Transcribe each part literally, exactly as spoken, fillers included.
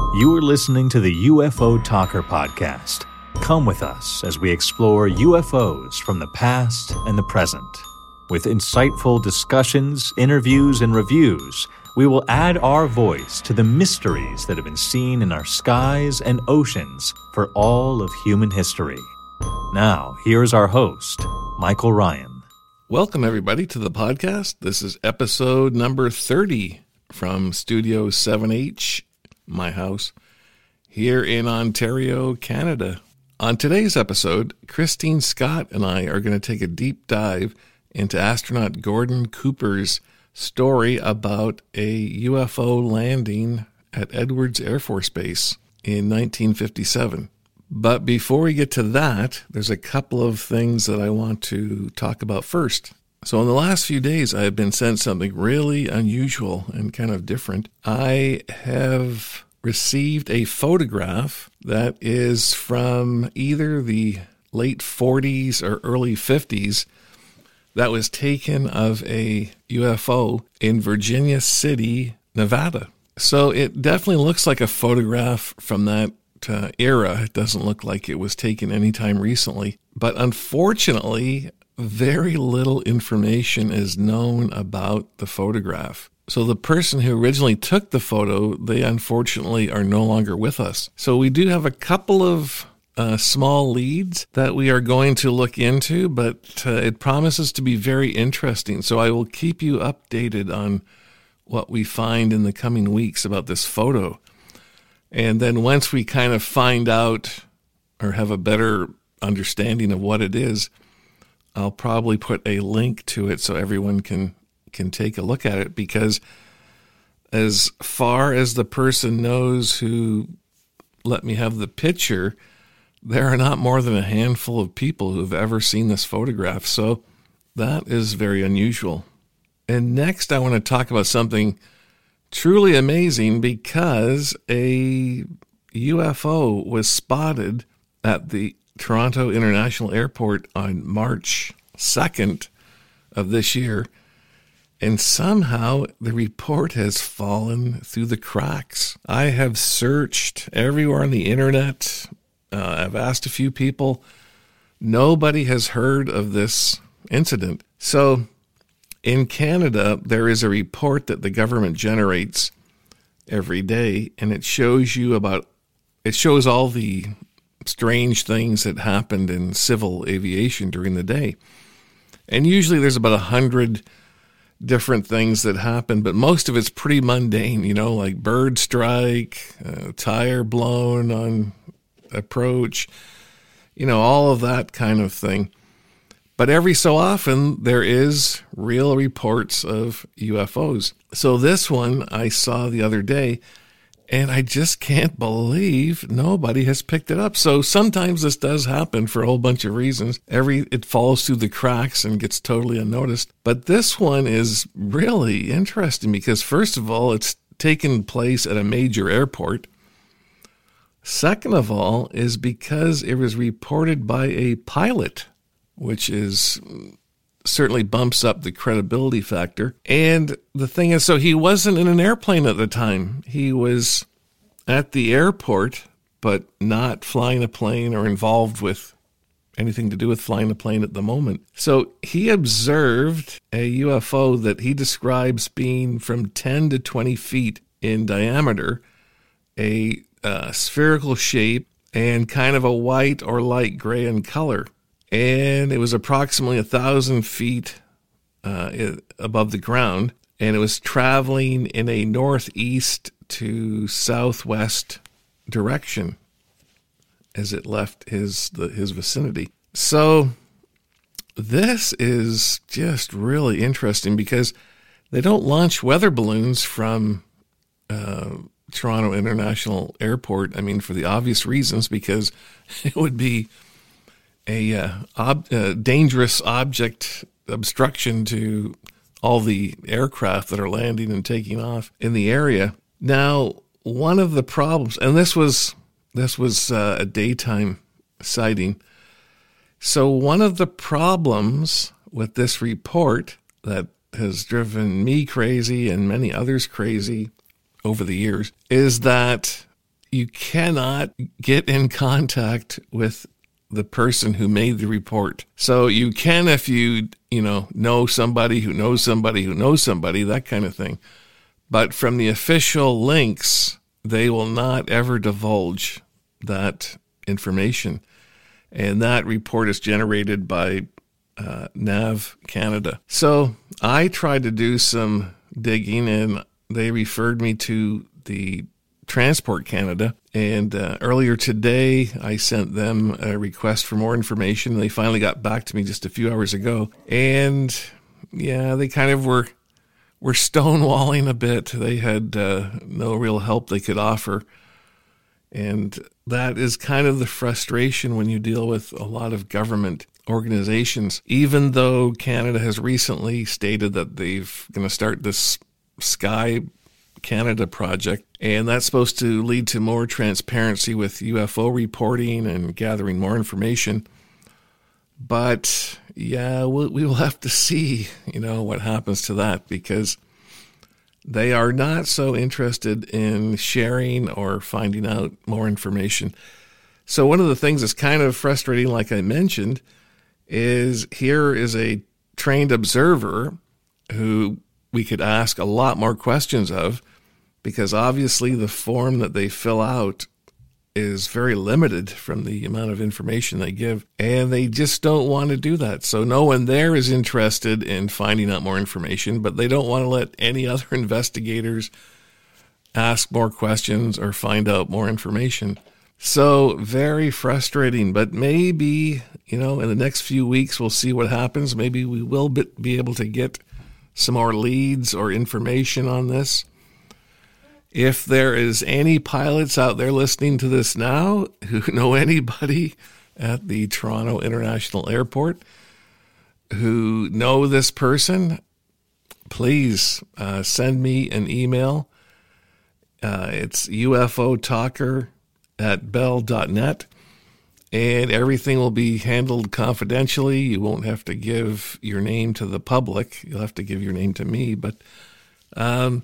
You are listening to the U F O Talker podcast. Come with us as we explore U F Os from the past and the present. With insightful discussions, interviews, and reviews, we will add our voice to the mysteries that have been seen in our skies and oceans for all of human history. Now, here's our host, Michael Ryan. Welcome, everybody, to the podcast. This is episode number thirty from Studio seven H, my house, here in Ontario, Canada. On today's episode, Christine Scott and I are going to take a deep dive into astronaut Gordon Cooper's story about a U F O landing at Edwards Air Force Base in nineteen fifty-seven. But before we get to that, there's a couple of things that I want to talk about first. So in the last few days, I have been sent something really unusual and kind of different. I have received a photograph that is from either the late forties or early fifties that was taken of a U F O in Virginia City, Nevada. So it definitely looks like a photograph from that uh, era. It doesn't look like it was taken anytime recently. But unfortunately, very little information is known about the photograph. So the person who originally took the photo, they unfortunately are no longer with us. So we do have a couple of uh, small leads that we are going to look into, but uh, it promises to be very interesting. So I will keep you updated on what we find in the coming weeks about this photo. And then once we kind of find out or have a better understanding of what it is, I'll probably put a link to it so everyone can, can take a look at it, because as far as the person knows who let me have the picture, there are not more than a handful of people who have ever seen this photograph. So that is very unusual. And next I want to talk about something truly amazing, because a U F O was spotted at the Toronto International Airport on March second of this year, and somehow the report has fallen through the cracks. I have searched everywhere on the internet. Uh, I've asked a few people. Nobody has heard of this incident. So in Canada, there is a report that the government generates every day, and it shows you about, it shows all the strange things that happened in civil aviation during the day. And usually there's about a hundred different things that happen, but most of it's pretty mundane, you know, like bird strike, uh, tire blown on approach, you know, all of that kind of thing. But every so often there is real reports of U F Os. So this one I saw the other day, and I just can't believe nobody has picked it up. So sometimes this does happen for a whole bunch of reasons. Every it falls through the cracks and gets totally unnoticed. But this one is really interesting because, first of all, it's taken place at a major airport. Second of all, is because it was reported by a pilot, which is certainly bumps up the credibility factor. And the thing is, so he wasn't in an airplane at the time. He was at the airport, but not flying a plane or involved with anything to do with flying a plane at the moment. So he observed a U F O that he describes being from ten to twenty feet in diameter, a uh, spherical shape, and kind of a white or light gray in color. And it was approximately a thousand feet uh, above the ground, and it was traveling in a northeast to southwest direction as it left his the, his vicinity. So this is just really interesting because they don't launch weather balloons from uh, Toronto International Airport. I mean, for the obvious reasons, because it would be a uh, ob- uh, dangerous object obstruction to all the aircraft that are landing and taking off in the area. Now, one of the problems, and this was this was uh, a daytime sighting. So one of the problems with this report that has driven me crazy and many others crazy over the years is that you cannot get in contact with the person who made the report. So you can if you, you know, know somebody who knows somebody who knows somebody, that kind of thing. But from the official links, they will not ever divulge that information. And that report is generated by uh, Nav Canada. So I tried to do some digging, and they referred me to the Transport Canada. And uh, earlier today, I sent them a request for more information. They finally got back to me just a few hours ago. And yeah, they kind of were were stonewalling a bit. They had uh, no real help they could offer. And that is kind of the frustration when you deal with a lot of government organizations. Even though Canada has recently stated that they're going to start this Sky Canada project, and that's supposed to lead to more transparency with U F O reporting and gathering more information. But yeah, we'll, we will have to see, you know, what happens to that, because they are not so interested in sharing or finding out more information. So one of the things that's kind of frustrating, like I mentioned, is here is a trained observer who we could ask a lot more questions of, because obviously the form that they fill out is very limited from the amount of information they give, and they just don't want to do that. So no one there is interested in finding out more information, but they don't want to let any other investigators ask more questions or find out more information. So very frustrating, but maybe, you know, in the next few weeks, we'll see what happens. Maybe we will be able to get some more leads or information on this. If there is any pilots out there listening to this now who know anybody at the Toronto International Airport who know this person, please uh, send me an email. Uh, it's U F O talker at bell dot net, and everything will be handled confidentially. You won't have to give your name to the public. You'll have to give your name to me, but um,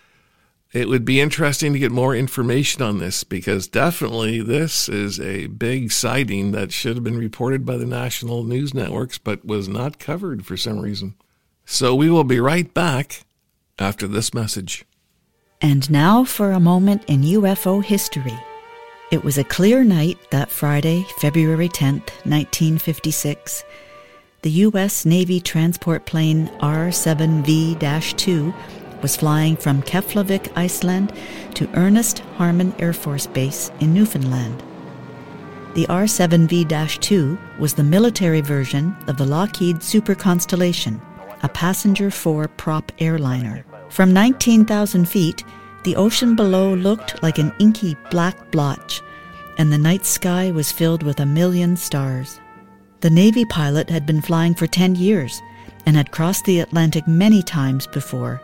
it would be interesting to get more information on this, because definitely this is a big sighting that should have been reported by the national news networks, but was not covered for some reason. So we will be right back after this message. And now for a moment in U F O history. It was a clear night that Friday, February tenth, nineteen fifty-six. The U S Navy transport plane R seven V two was flying from Keflavik, Iceland to Ernest Harmon Air Force Base in Newfoundland. The R seven V two was the military version of the Lockheed Super Constellation, a passenger four-prop airliner. From nineteen thousand feet, the ocean below looked like an inky black blotch, and the night sky was filled with a million stars. The Navy pilot had been flying for ten years and had crossed the Atlantic many times before.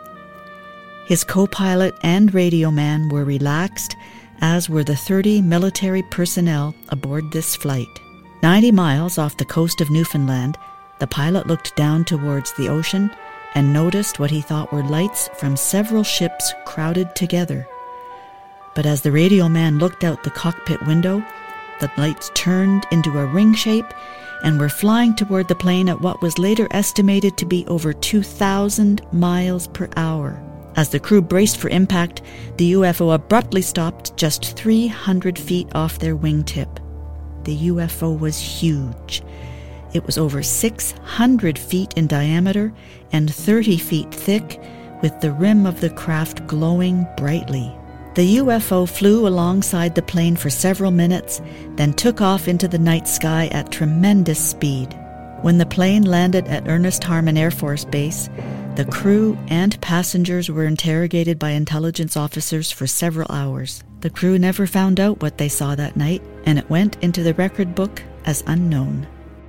His co-pilot and radio man were relaxed, as were the thirty military personnel aboard this flight. Ninety miles off the coast of Newfoundland, the pilot looked down towards the ocean and noticed what he thought were lights from several ships crowded together. But as the radio man looked out the cockpit window, the lights turned into a ring shape and were flying toward the plane at what was later estimated to be over two thousand miles per hour. As the crew braced for impact, the U F O abruptly stopped just three hundred feet off their wingtip. The U F O was huge. It was over six hundred feet in diameter and thirty feet thick, with the rim of the craft glowing brightly. The U F O flew alongside the plane for several minutes, then took off into the night sky at tremendous speed. When the plane landed at Ernest Harmon Air Force Base, the crew and passengers were interrogated by intelligence officers for several hours. The crew never found out what they saw that night, and it went into the record book as unknown.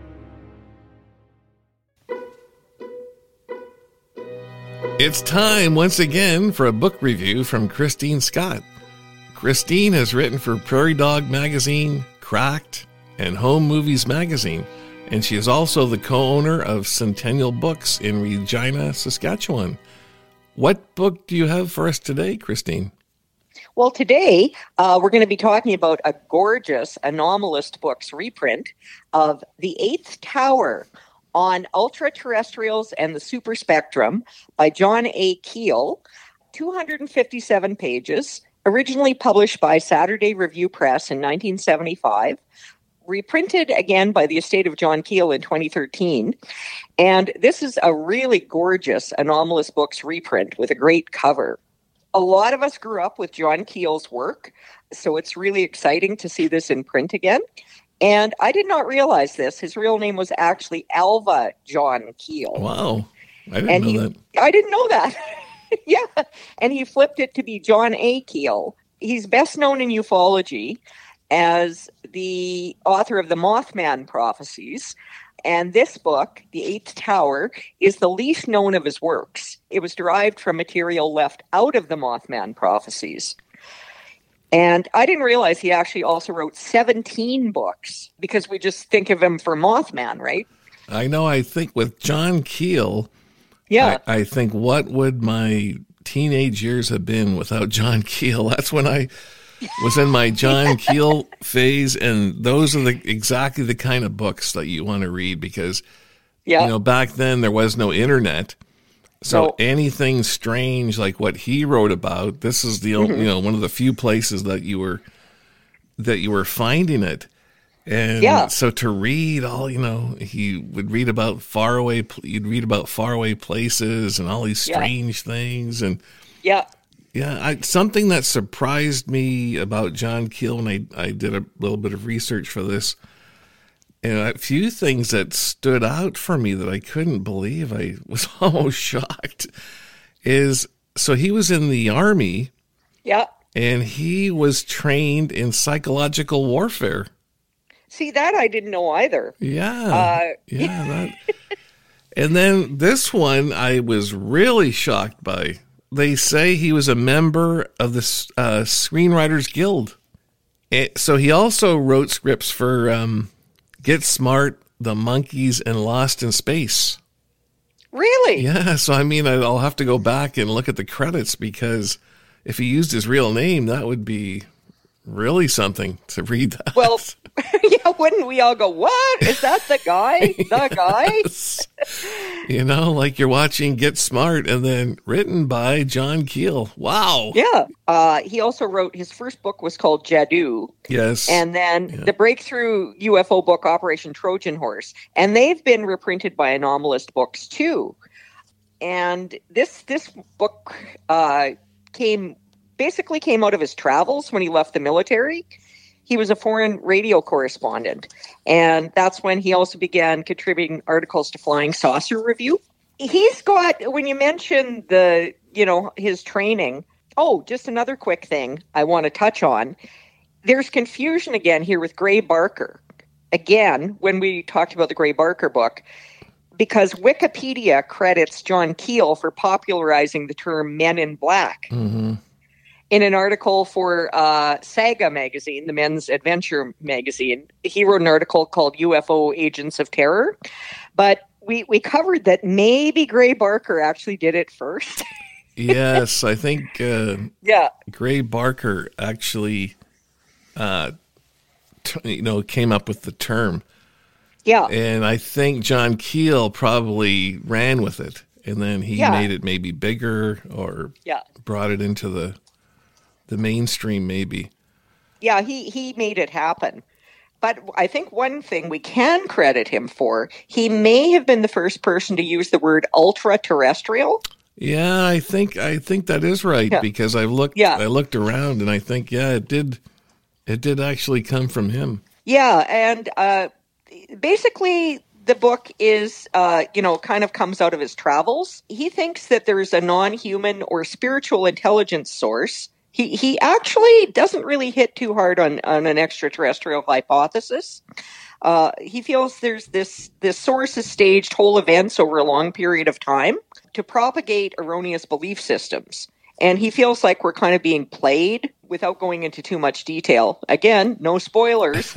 It's time once again for a book review from Christine Scott. Christine has written for Prairie Dog Magazine, Cracked, and Home Movies Magazine, and she is also the co-owner of Centennial Books in Regina, Saskatchewan. What book do you have for us today, Christine? Well, today uh, we're going to be talking about a gorgeous Anomalist Books reprint of The Eighth Tower on Ultra-Terrestrials and the Superspectrum by John A. Keel, two hundred fifty-seven pages, originally published by Saturday Review Press in nineteen seventy-five, reprinted again by the estate of John Keel in twenty thirteen. And this is a really gorgeous Anomalist Books reprint with a great cover. A lot of us grew up with John Keel's work, so it's really exciting to see this in print again. And I did not realize this. His real name was actually Alva John Keel. Wow. I didn't and know he, that. I didn't know that. Yeah. And he flipped it to be John A. Keel. He's best known in ufology as the author of the Mothman Prophecies. And this book, The Eighth Tower, is the least known of his works. It was derived from material left out of the Mothman Prophecies. And I didn't realize he actually also wrote seventeen books, because we just think of him for Mothman, right? I know. I think with John Keel, yeah, I, I think what would my teenage years have been without John Keel? That's when I was in my John Keel phase, and those are the exactly the kind of books that you want to read, because yeah. you know, back then there was no internet. So no. anything strange like what he wrote about, this is the mm-hmm. you know one of the few places that you were that you were finding it. And yeah. so to read all, you know, he would read about faraway, you'd read about faraway places and all these strange yeah. things. And yeah, yeah, I, something that surprised me about John Keel when I, I did a little bit of research for this, and a few things that stood out for me that I couldn't believe, I was almost shocked, is so he was in the Army. Yeah. And he was trained in psychological warfare. See, that I didn't know either. Yeah. Uh, yeah. That. And then this one I was really shocked by. They say he was a member of the uh, Screenwriters Guild. And so he also wrote scripts for um, Get Smart, The Monkees, and Lost in Space. Really? Yeah. So, I mean, I'll have to go back and look at the credits, because if he used his real name, that would be really something to read that. Well, yeah, wouldn't we all go, what? Is that the guy? The guy? You know, like you're watching Get Smart, and then written by John Keel. Wow. Yeah. Uh, he also wrote, his first book was called Jadoo. Yes. And then yeah. the breakthrough U F O book, Operation Trojan Horse. And they've been reprinted by Anomalist Books too. And this, this book uh, came... basically came out of his travels when he left the military. He was a foreign radio correspondent, and that's when he also began contributing articles to Flying Saucer Review. He's got, when you mention the, you know, his training, oh, just another quick thing I want to touch on. There's confusion again here with Gray Barker. Again, when we talked about the Gray Barker book, because Wikipedia credits John Keel for popularizing the term Men in Black. Mm-hmm. In an article for uh, Saga magazine, the men's adventure magazine, he wrote an article called U F O Agents of Terror. But we, we covered that maybe Gray Barker actually did it first. Yes, I think uh, yeah. Gray Barker actually uh, t- you know, came up with the term. Yeah. And I think John Keel probably ran with it. And then he yeah. made it maybe bigger, or yeah. brought it into the the mainstream maybe. Yeah, he, he made it happen. But I think one thing we can credit him for, he may have been the first person to use the word ultra-terrestrial. Yeah, I think I think that is right, yeah. because I looked yeah. I looked around, and I think yeah, it did it did actually come from him. Yeah, and uh, basically the book is, uh, you know, kind of comes out of his travels. He thinks that there's a non-human or spiritual intelligence source. He he actually doesn't really hit too hard on, on an extraterrestrial hypothesis. Uh, he feels there's this, this source has staged whole events over a long period of time to propagate erroneous belief systems. And he feels like we're kind of being played, without going into too much detail. Again, no spoilers.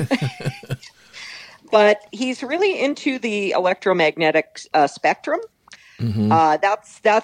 But he's really into the electromagnetic uh, spectrum. Mm-hmm. Uh, that's that's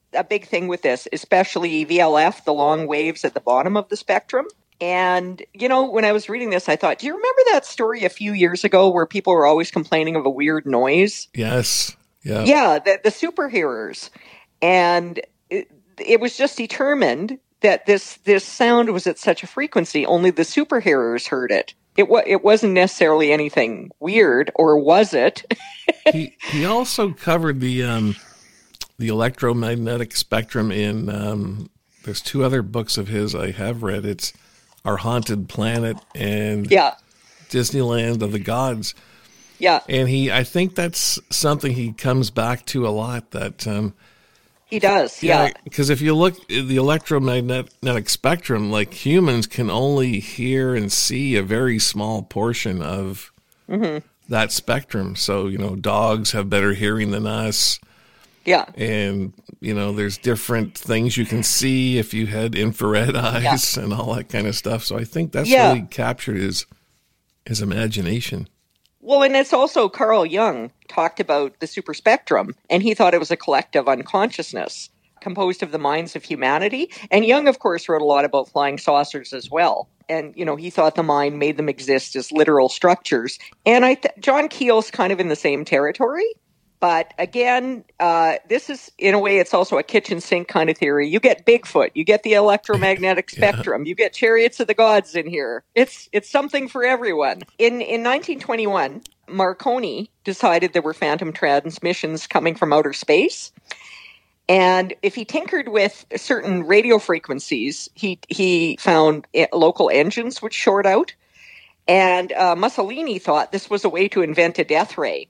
a big thing with this, especially V L F, the long waves at the bottom of the spectrum. And, you know, when I was reading this, I thought, do you remember that story a few years ago where people were always complaining of a weird noise? Yes. Yeah. Yeah, the, the superhearers. And it, it was just determined that this this sound was at such a frequency, only the superhearers heard it. It, wa- it wasn't necessarily anything weird, or was it? he, he also covered the... Um, the electromagnetic spectrum in, um, there's two other books of his I have read. It's Our Haunted Planet and yeah. Disneyland of the Gods. Yeah. And he, I think that's something he comes back to a lot, that, um, he does. Yeah. Because yeah, if you look at the electromagnetic spectrum, like humans can only hear and see a very small portion of mm-hmm. that spectrum. So, you know, dogs have better hearing than us. Yeah. And, you know, there's different things you can see if you had infrared eyes yeah. and all that kind of stuff. So I think that's yeah. really captured his his imagination. Well, and it's also Carl Jung talked about the superspectrum, and he thought it was a collective unconsciousness composed of the minds of humanity. And Jung, of course, wrote a lot about flying saucers as well. And, you know, he thought the mind made them exist as literal structures. And I th- John Keel's kind of in the same territory. But again, uh, this is, in a way, it's also a kitchen sink kind of theory. You get Bigfoot, you get the electromagnetic spectrum, yeah. you get Chariots of the Gods in here. It's it's something for everyone. In in nineteen twenty-one, Marconi decided there were phantom transmissions coming from outer space. And if he tinkered with certain radio frequencies, he, he found local engines would short out. And uh, Mussolini thought this was a way to invent a death ray.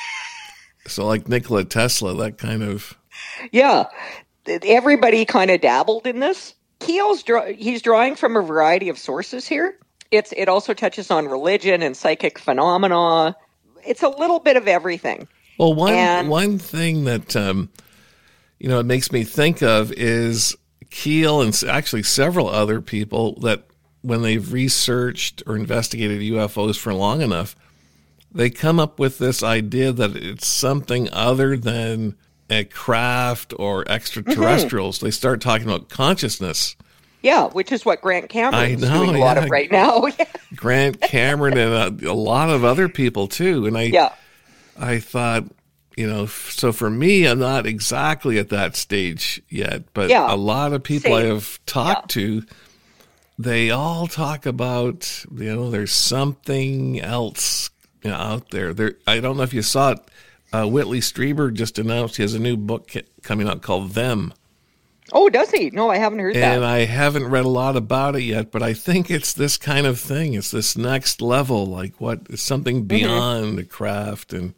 So like Nikola Tesla, that kind of... Yeah. Everybody kind of dabbled in this. Keel's draw- he's drawing from a variety of sources here. It's It also touches on religion and psychic phenomena. It's a little bit of everything. Well, one and- one thing that, um, you know, it makes me think of is Keel and actually several other people that when they've researched or investigated U F Os for long enough, they come up with this idea that it's something other than a craft or extraterrestrials. Mm-hmm. They start talking about consciousness. Yeah, which is what Grant Cameron's I know, doing a yeah. lot of right now. Grant Cameron and a, a lot of other people too. And I, yeah. I thought, you know, so for me, I'm not exactly at that stage yet, but yeah. a lot of people Same. I have talked yeah. to, they all talk about, you know, there's something else, you know, out there. There, I don't know if you saw it. Uh, Whitley Strieber just announced he has a new book coming out called Them. Oh, does he? No, I haven't heard and that. And I haven't read a lot about it yet, but I think it's this kind of thing. It's this next level, like what is something beyond mm-hmm. the craft and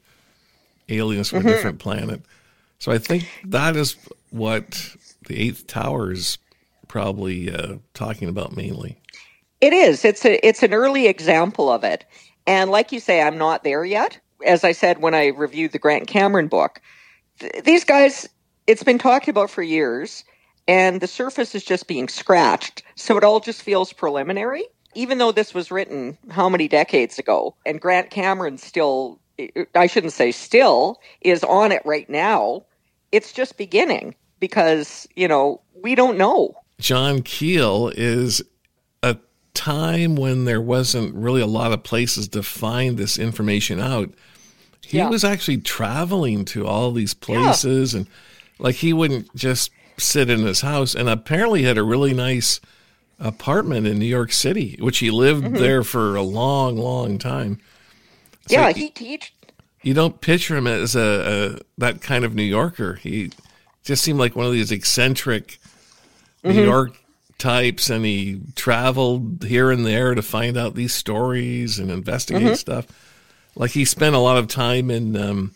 aliens from mm-hmm. a different planet. So I think that is what the Eighth Tower is probably uh, talking about mainly. It is. It's a, it's an early example of it. And like you say, I'm not there yet. As I said when I reviewed the Grant Cameron book, th- these guys, it's been talked about for years, and the surface is just being scratched. So it all just feels preliminary, even though this was written how many decades ago. And Grant Cameron still, I shouldn't say still, is on it right now. It's just beginning because, you know, we don't know. John Keel is a time when there wasn't really a lot of places to find this information out. He yeah. was actually traveling to all these places, yeah. and like he wouldn't just sit in his house. And apparently, he had a really nice apartment in New York City, which he lived mm-hmm. there for a long, long time. So yeah, he teach. You don't picture him as a, a that kind of New Yorker. He just seemed like one of these eccentric mm-hmm. New York types, and he traveled here and there to find out these stories and investigate mm-hmm. stuff. Like he spent a lot of time in um,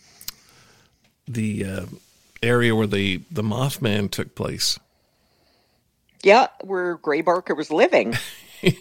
the uh, area where the, the Mothman took place. Yeah, where Gray Barker was living. and,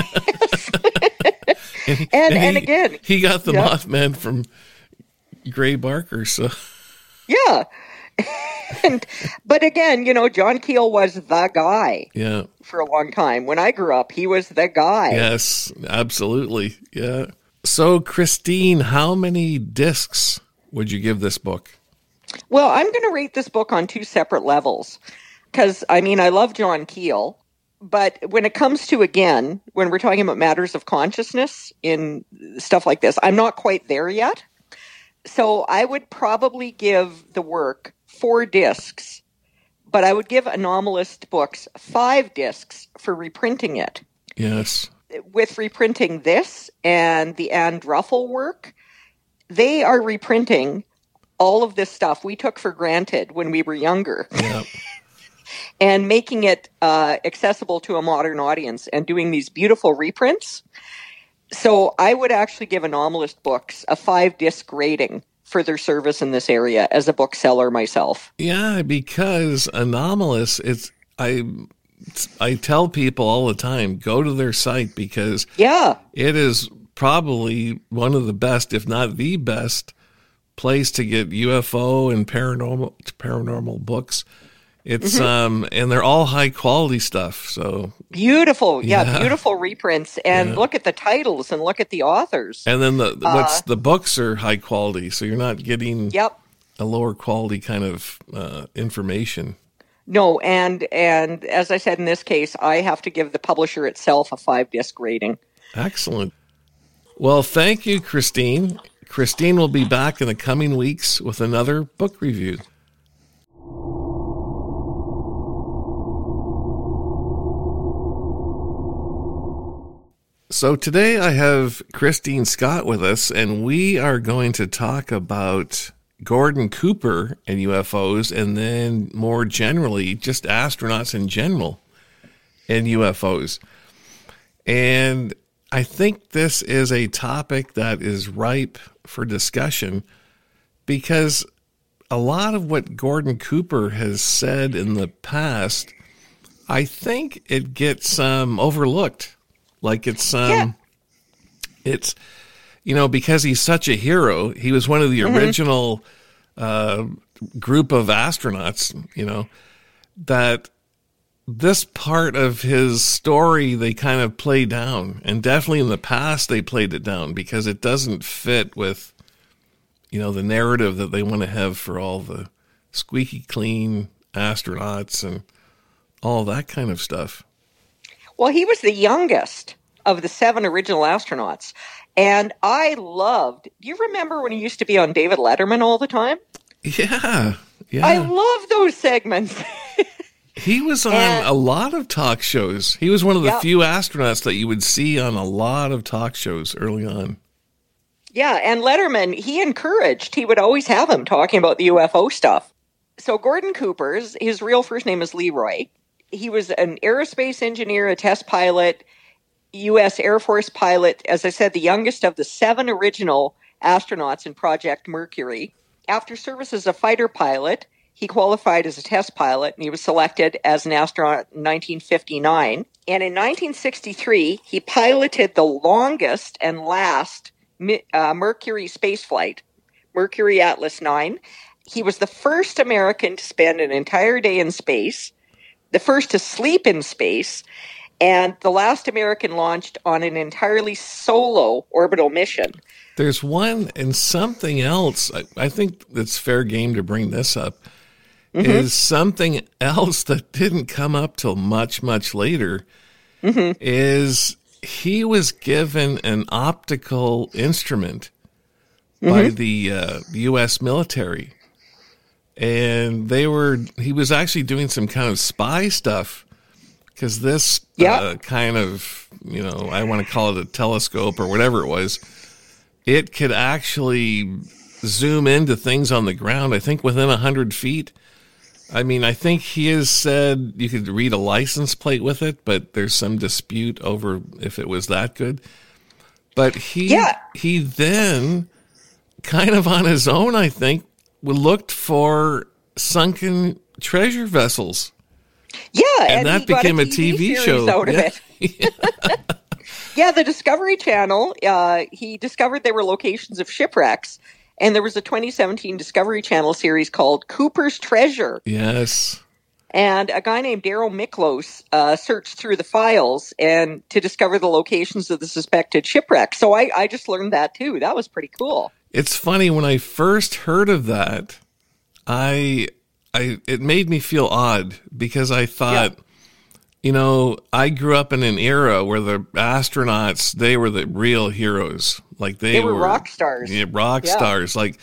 and, and, and he, again, he got the yeah. Mothman from Gray Barker. So yeah. and, but again, you know, John Keel was the guy yeah. for a long time. When I grew up, he was the guy. Yes, absolutely. Yeah. So, Christine, how many discs would you give this book? Well, I'm going to rate this book on two separate levels because, I mean, I love John Keel, but when it comes to, again, when we're talking about matters of consciousness in stuff like this, I'm not quite there yet. So I would probably give the work four discs, but I would give Anomalist Books five discs for reprinting it. Yes. With reprinting this and the Anne Druffel work, they are reprinting all of this stuff we took for granted when we were younger. Yeah. And making it uh, accessible to a modern audience and doing these beautiful reprints. So I would actually give Anomalist Books a five-disc rating for their service in this area as a bookseller myself. Yeah, because Anomalous, it's I I tell people all the time, go to their site because yeah, it is probably one of the best, if not the best, place to get U F O and paranormal paranormal books. It's mm-hmm. um and they're all high quality stuff. So beautiful, yeah, yeah beautiful reprints. And yeah. look at the titles and look at the authors. And then the what's uh, the books are high quality, so you're not getting yep. a lower quality kind of uh, information. No, and and as I said in this case, I have to give the publisher itself a five disc rating. Excellent. Well, thank you, Christine. Christine will be back in the coming weeks with another book review. So today I have Christine Scott with us, and we are going to talk about Gordon Cooper and U F Os, and then more generally, just astronauts in general and U F Os. And I think this is a topic that is ripe for discussion because a lot of what Gordon Cooper has said in the past, I think it gets um, overlooked. Like it's, um, yeah. it's, you know, because he's such a hero, he was one of the mm-hmm. original uh, group of astronauts, you know, that this part of his story, they kind of play down. And definitely in the past, they played it down because it doesn't fit with, you know, the narrative that they want to have for all the squeaky clean astronauts and all that kind of stuff. Well, he was the youngest of the seven original astronauts. And I loved, do you remember when he used to be on David Letterman all the time? Yeah. Yeah. I love those segments. He was on and, a lot of talk shows. He was one of the yeah. few astronauts that you would see on a lot of talk shows early on. Yeah, and Letterman, he encouraged, he would always have him talking about the U F O stuff. So Gordon Cooper's, his real first name is Leroy. He was an aerospace engineer, a test pilot, U S Air Force pilot, as I said, the youngest of the seven original astronauts in Project Mercury. After service as a fighter pilot, he qualified as a test pilot, and he was selected as an astronaut in nineteen fifty-nine. And in nineteen sixty-three, he piloted the longest and last uh, Mercury spaceflight, Mercury Atlas nine. He was the first American to spend an entire day in space, the first to sleep in space, and the last American launched on an entirely solo orbital mission. There's one and something else. I, I think it's fair game to bring this up. Mm-hmm. Is something else that didn't come up till much, much later. Mm-hmm. Is he was given an optical instrument mm-hmm. by the uh, U S military. And they were, he was actually doing some kind of spy stuff because this yeah. uh, kind of, you know, I want to call it a telescope or whatever it was, it could actually zoom into things on the ground, I think within one hundred feet. I mean, I think he has said you could read a license plate with it, but there's some dispute over if it was that good. But he, yeah. he then kind of on his own, I think, we looked for sunken treasure vessels. Yeah, and, and that became a T V, a T V show out of yeah. it. Yeah, the Discovery Channel. Uh, he discovered there were locations of shipwrecks, and there was a twenty seventeen Discovery Channel series called Cooper's Treasure. Yes. And a guy named Daryl Miklos uh, searched through the files and to discover the locations of the suspected shipwrecks. So I, I just learned that too. That was pretty cool. It's funny, when I first heard of that, I, I, it made me feel odd because I thought, yeah. you know, I grew up in an era where the astronauts, they were the real heroes. Like they, they were, were rock stars. Yeah, rock yeah. stars. Like,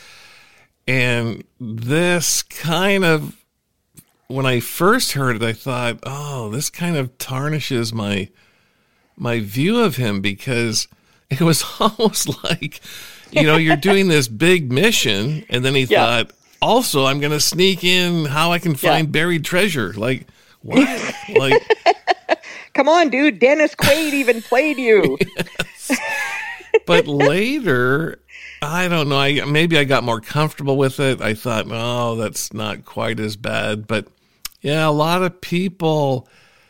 and this kind of, when I first heard it, I thought, oh, this kind of tarnishes my, my view of him, because it was almost like, you know, you're doing this big mission, and then he yeah. thought, also, I'm going to sneak in how I can find yeah. buried treasure. Like, what? Like, come on, dude. Dennis Quaid even played you. Yes. But later, I don't know. I maybe I got more comfortable with it. I thought, oh, that's not quite as bad. But yeah, a lot of people,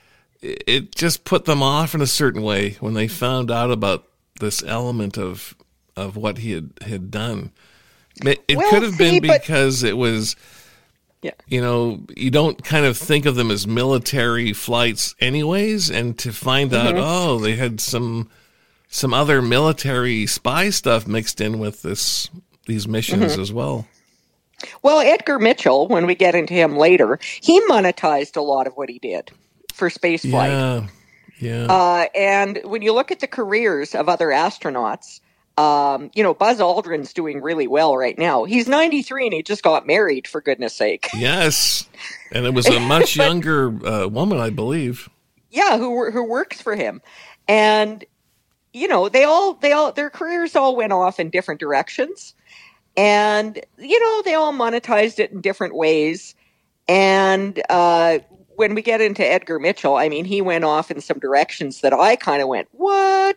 it just put them off in a certain way when they found out about this element of of what he had, had done. It well, could have see, been because but, it was, yeah. you know, you don't kind of think of them as military flights anyways, and to find mm-hmm. out, oh, they had some some other military spy stuff mixed in with this these missions mm-hmm. as well. Well, Edgar Mitchell, when we get into him later, he monetized a lot of what he did for spaceflight. Yeah, yeah. Uh, and when you look at the careers of other astronauts, Um, you know, Buzz Aldrin's doing really well right now. He's ninety-three and he just got married, for goodness sake. Yes. And it was a much but, younger uh, woman, I believe. Yeah, who who works for him. And, you know, they all, they all, their careers all went off in different directions. And, you know, they all monetized it in different ways. And, uh, when we get into Edgar Mitchell, I mean, he went off in some directions that I kind of went, what?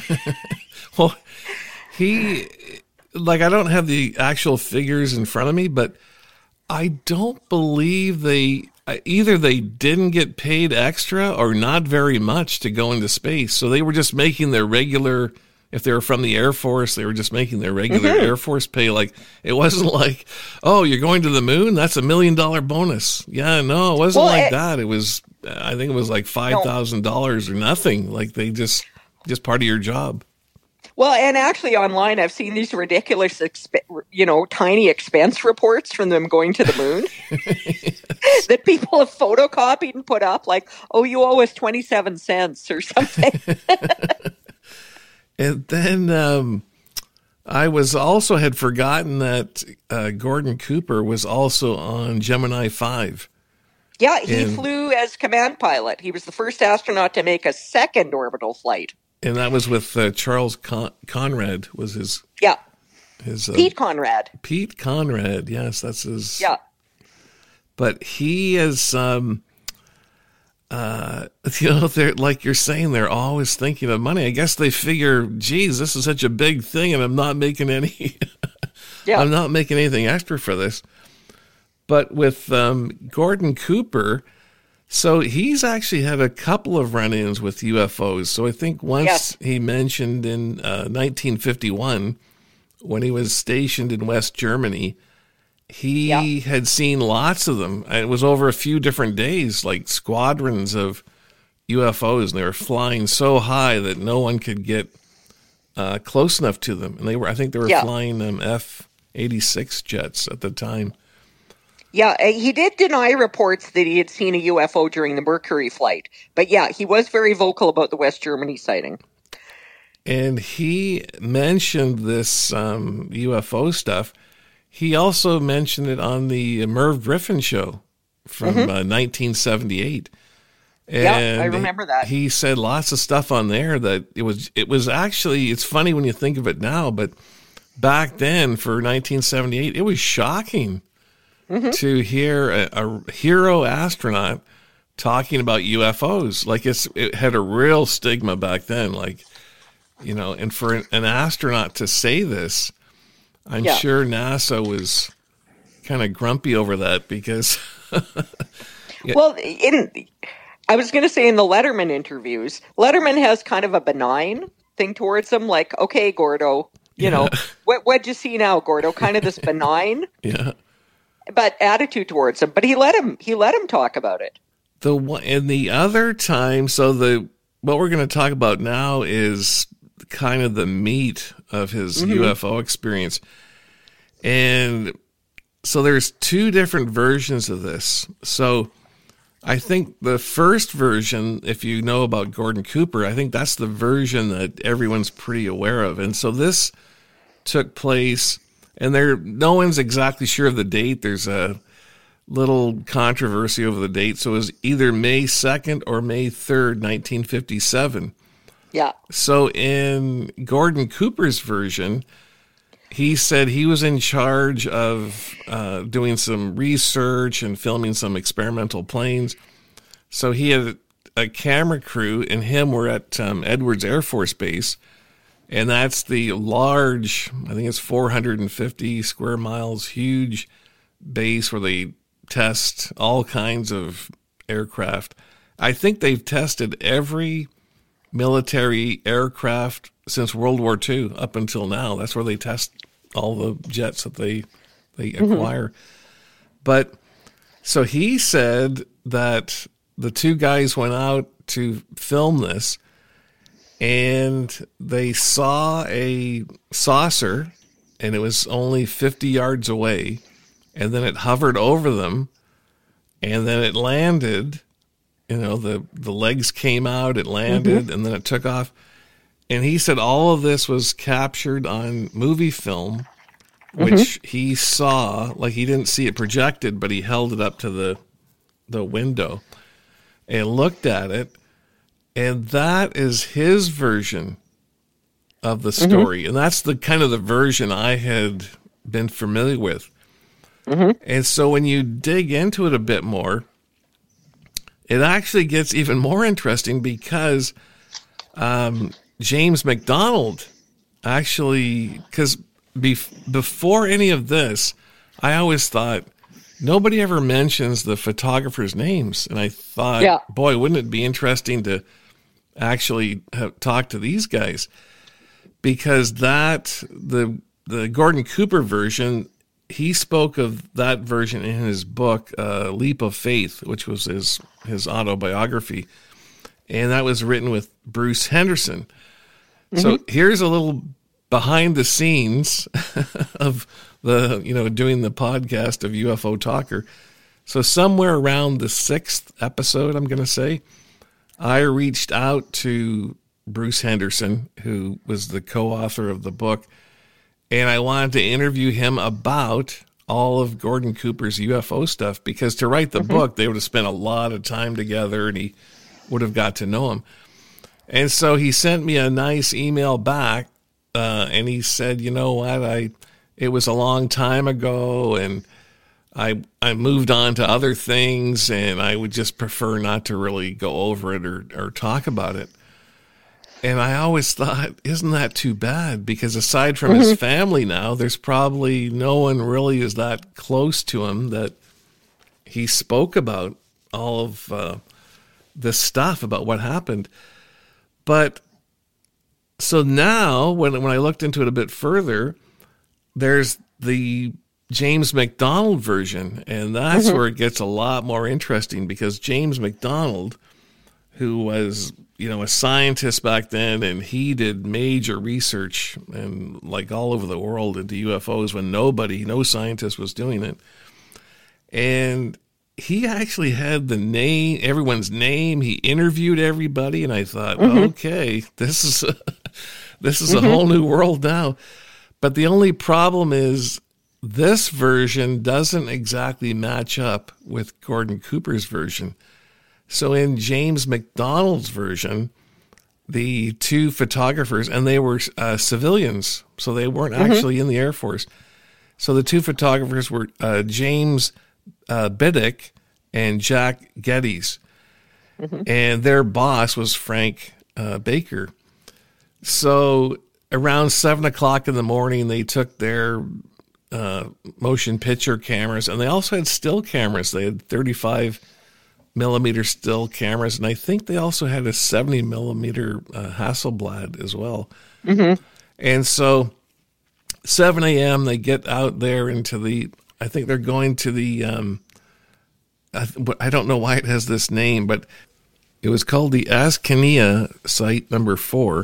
Well, he, like, I don't have the actual figures in front of me, but I don't believe they, either they didn't get paid extra or not very much to go into space. So they were just making their regular, if they were from the Air Force, they were just making their regular mm-hmm. Air Force pay. Like, it wasn't like, oh, you're going to the moon? That's a million dollar bonus. Yeah, no, it wasn't well, like it, that. It was, I think it was like five thousand dollars no. or nothing. Like, they just, just part of your job. Well, and actually online, I've seen these ridiculous, exp- you know, tiny expense reports from them going to the moon yes. that people have photocopied and put up, like, oh, you owe us twenty-seven cents or something. And then um, I was also had forgotten that uh, Gordon Cooper was also on Gemini five. Yeah, he and, flew as command pilot. He was the first astronaut to make a second orbital flight. And that was with uh, Charles Con- Conrad was his... Yeah. His, uh, Pete Conrad. Pete Conrad, yes, that's his... Yeah. But he is, um, uh, you know, they're like you're saying, they're always thinking of money. I guess they figure, geez, this is such a big thing and I'm not making any... yeah. I'm not making anything extra for this. But with um, Gordon Cooper... So he's actually had a couple of run-ins with U F Os. So I think once yes. he mentioned in uh, nineteen fifty-one, when he was stationed in West Germany, he yeah. had seen lots of them. It was over a few different days, like squadrons of U F Os, and they were flying so high that no one could get uh, close enough to them. And they were, I think they were yeah. flying um, F eighty-six jets at the time. Yeah, he did deny reports that he had seen a U F O during the Mercury flight. But yeah, he was very vocal about the West Germany sighting. And he mentioned this um, U F O stuff. He also mentioned it on the Merv Griffin show from mm-hmm. uh, nineteen seventy-eight. And yeah, I remember that. He said lots of stuff on there that it was, it was actually, it's funny when you think of it now, but back then for nineteen seventy-eight, it was shocking. Mm-hmm. To hear a, a hero astronaut talking about U F Os. Like it's, it had a real stigma back then. Like, you know, and for an, an astronaut to say this, I'm yeah. sure NASA was kind of grumpy over that because. yeah. Well, in, I was going to say in the Letterman interviews, Letterman has kind of a benign thing towards him. Like, okay, Gordo, you yeah. know, what, what'd you see now, Gordo? Kind of this benign. Yeah. But attitude towards him, but he let him. He let him talk about it. The one and the other time. So the what we're going to talk about now is kind of the meat of his mm-hmm. U F O experience, and so there's two different versions of this. So I think the first version, if you know about Gordon Cooper, I think that's the version that everyone's pretty aware of. And so this took place, and there no one's exactly sure of the date. There's a little controversy over the date. So it was either May second or May third, nineteen fifty-seven. Yeah. So in Gordon Cooper's version, he said he was in charge of uh, doing some research and filming some experimental planes. So he had a camera crew, and him were at um, Edwards Air Force Base. And that's the large, I think it's four hundred fifty square miles, huge base where they test all kinds of aircraft. I think they've tested every military aircraft since World War Two up until now. That's where they test all the jets that they they acquire. Mm-hmm. But so he said that the two guys went out to film this, and they saw a saucer, and it was only fifty yards away, and then it hovered over them, and then it landed. You know, the, the legs came out, it landed, mm-hmm. and then it took off. And he said all of this was captured on movie film, which mm-hmm. he saw, like he didn't see it projected, but he held it up to the the window and looked at it. And that is his version of the story. Mm-hmm. And that's the kind of the version I had been familiar with. Mm-hmm. And so when you dig into it a bit more, it actually gets even more interesting because um, James McDonald actually, because bef- before any of this, I always thought nobody ever mentions the photographers' names. And I thought, yeah. boy, wouldn't it be interesting to actually have, talk to these guys? Because that, the the Gordon Cooper version, he spoke of that version in his book, uh, Leap of Faith, which was his, his autobiography. And that was written with Bruce Henderson. Mm-hmm. So here's a little behind the scenes of the, you know, doing the podcast of U F O Talker. So somewhere around the sixth episode, I'm going to say, I reached out to Bruce Henderson, who was the co-author of the book, and I wanted to interview him about all of Gordon Cooper's U F O stuff, because to write the mm-hmm. book, they would have spent a lot of time together, and he would have got to know him. And so he sent me a nice email back, uh, and he said, you know what, I it was a long time ago, and I I moved on to other things, and I would just prefer not to really go over it or, or talk about it. And I always thought, isn't that too bad? Because aside from mm-hmm. his family now, there's probably no one really is that close to him that he spoke about all of uh, this stuff about what happened. But so now, when when I looked into it a bit further, there's the James McDonald version, and that's mm-hmm. where it gets a lot more interesting, because James McDonald, who was, you know, a scientist back then, and he did major research and like all over the world into U F Os when nobody, no scientist was doing it. And he actually had the name, everyone's name. He interviewed everybody, and I thought, mm-hmm. okay, this is a, this is mm-hmm. a whole new world now. But the only problem is this version doesn't exactly match up with Gordon Cooper's version. So in James McDonald's version, the two photographers, and they were uh, civilians, so they weren't mm-hmm. actually in the Air Force. So the two photographers were uh, James uh, Biddick and Jack Geddes. Mm-hmm. And their boss was Frank uh, Baker. So around seven o'clock in the morning, they took their uh, motion picture cameras, and they also had still cameras. They had thirty-five millimeter still cameras, and I think they also had a seventy millimeter uh, Hasselblad as well. Mm-hmm. And so seven a.m. they get out there into the, I think they're going to the, um, I, I don't know why it has this name, but it was called the Askania site number four.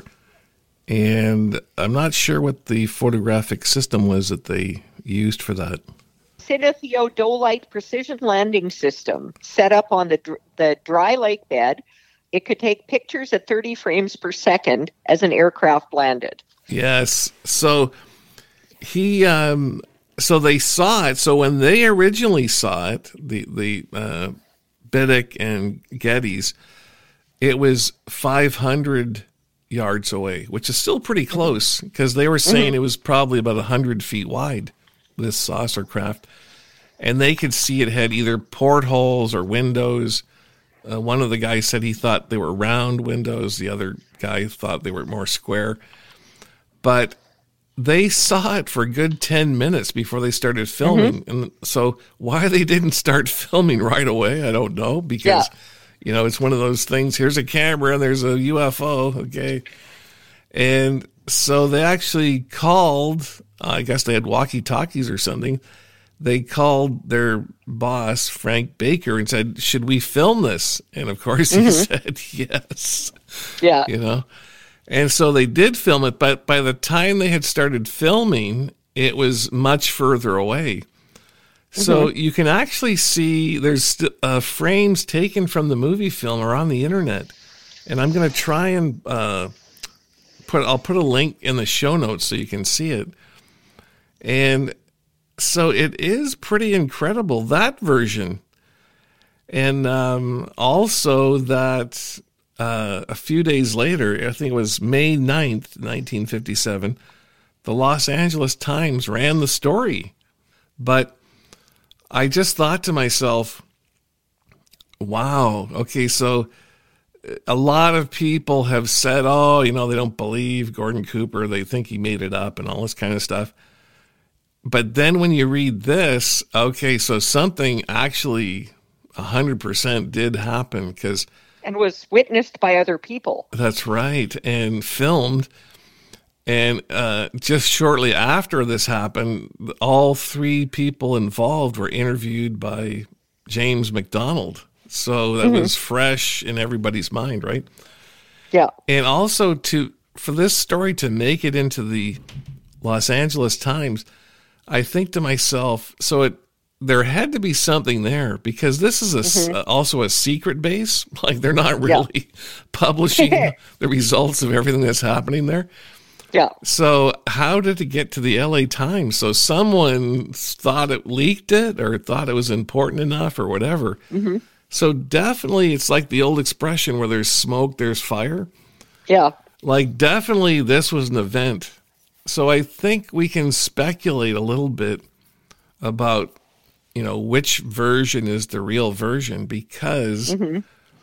And I'm not sure what the photographic system was that they used for that. cinetheodolite precision landing system set up on the dr- the dry lake bed. It could take pictures at thirty frames per second as an aircraft landed. Yes. So he, um, so they saw it. So when they originally saw it, the the uh, Biddle and Geddes, it was five hundred yards away, which is still pretty close because they were saying mm-hmm. it was probably about one hundred feet wide, this saucer craft. And they could see it had either portholes or windows. Uh, one of the guys said he thought they were round windows. The other guy thought they were more square. But they saw it for a good ten minutes before they started filming. Mm-hmm. And so why they didn't start filming right away, I don't know. Because, yeah. you know, it's one of those things. Here's a camera and there's a U F O. Okay. And so they actually called, uh, I guess they had walkie-talkies or something. They called their boss, Frank Baker, and said, should we film this? And of course he mm-hmm. said yes. Yeah. You know, and so they did film it, but by the time they had started filming, it was much further away. So mm-hmm. you can actually see there's uh, frames taken from the movie film are on the internet. And I'm going to try and uh, put, I'll put a link in the show notes so you can see it. And so it is pretty incredible, that version. And um, also that uh, a few days later, I think it was May ninth, nineteen fifty-seven, the Los Angeles Times ran the story. But I just thought to myself, wow, okay, so a lot of people have said, oh, you know, they don't believe Gordon Cooper. They think he made it up and all this kind of stuff. But then when you read this, okay, so something actually one hundred percent did happen because... And was witnessed by other people. That's right, and filmed. And uh, just shortly after this happened, all three people involved were interviewed by James McDonald. So that mm-hmm. was fresh in everybody's mind, right? Yeah. And also to for this story to make it into the Los Angeles Times... I think to myself, so it there had to be something there because this is a, mm-hmm. uh, also a secret base. Like they're not really yeah. publishing the results of everything that's happening there. Yeah. So how did it get to the L A Times? So someone thought it leaked it or thought it was important enough or whatever. Mm-hmm. So definitely it's like the old expression where there's smoke, there's fire. Yeah. Like definitely this was an event. So I think we can speculate a little bit about, you know, which version is the real version because mm-hmm.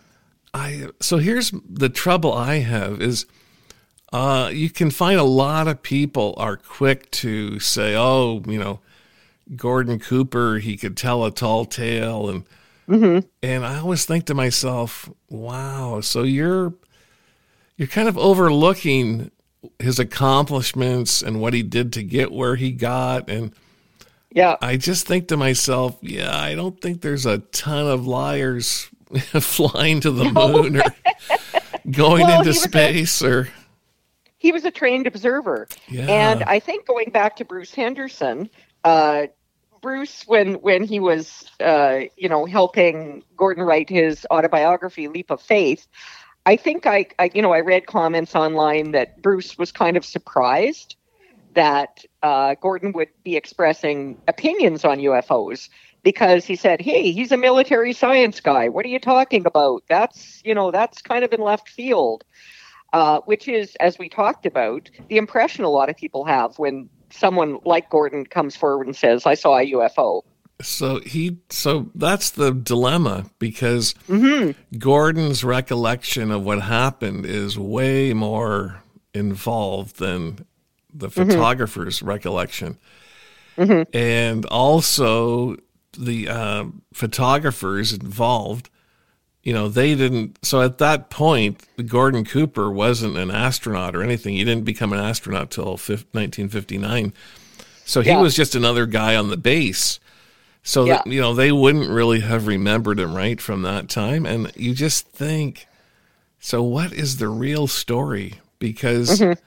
I, so here's the trouble I have is uh, you can find a lot of people are quick to say, oh, you know, Gordon Cooper, he could tell a tall tale. And, mm-hmm. and I always think to myself, wow, so you're, you're kind of overlooking his accomplishments and what he did to get where he got. And yeah, I just think to myself, yeah, I don't think there's a ton of liars flying to the no. moon or going well, into space a, or. He was a trained observer. Yeah. And I think going back to Bruce Henderson, uh, Bruce, when, when he was, uh, you know, helping Gordon write his autobiography, Leap of Faith, I think I, I, you know, I read comments online that Bruce was kind of surprised that uh, Gordon would be expressing opinions on U F Os because he said, hey, he's a military science guy. What are you talking about? That's, you know, that's kind of in left field, uh, which is, as we talked about, the impression a lot of people have when someone like Gordon comes forward and says, I saw a U F O. So he, so that's the dilemma because mm-hmm. Gordon's recollection of what happened is way more involved than the mm-hmm. photographer's recollection. Mm-hmm. And also the uh, photographers involved, you know, they didn't, so at that point, Gordon Cooper wasn't an astronaut or anything. He didn't become an astronaut till nineteen fifty-nine. So he yeah. was just another guy on the base. So, yeah. that, you know, they wouldn't really have remembered him, right, from that time. And you just think, so what is the real story? Because mm-hmm.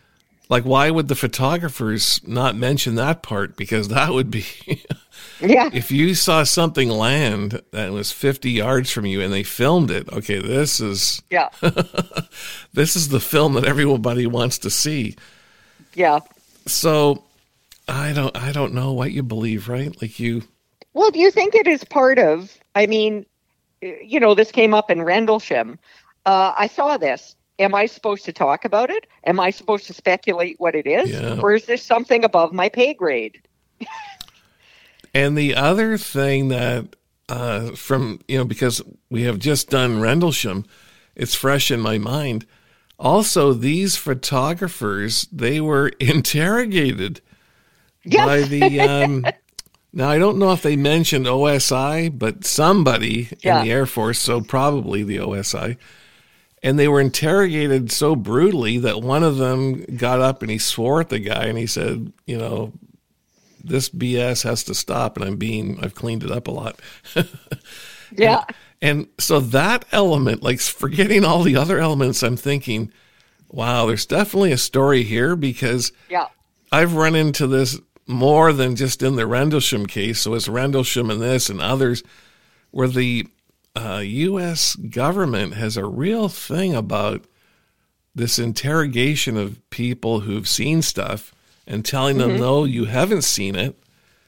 Like, why would the photographers not mention that part? Because that would be, Yeah. if you saw something land that was fifty yards from you and they filmed it, okay, this is, Yeah. this is the film that everybody wants to see. Yeah. So I don't, I don't know what you believe, right? Like you, Well, do you think it is part of, I mean, you know, this came up in Rendlesham. Uh, I saw this. Am I supposed to talk about it? Am I supposed to speculate what it is? Yeah. Or is this something above my pay grade? And the other thing that, uh, from, you know, because we have just done Rendlesham, it's fresh in my mind. Also, these photographers, they were interrogated Yes. by the, um, now I don't know if they mentioned O S I, but somebody Yeah. in the Air Force, so probably the O S I, and they were interrogated so brutally that one of them got up and he swore at the guy and he said, you know, this B S has to stop, and I'm being, I've cleaned it up a lot. Yeah. And so that element, like forgetting all the other elements, I'm thinking, wow, there's definitely a story here, because Yeah. I've run into this more than just in the Rendlesham case. So it's Rendlesham and this and others, where the uh, U S government has a real thing about this interrogation of people who've seen stuff and telling them, no, you haven't seen it.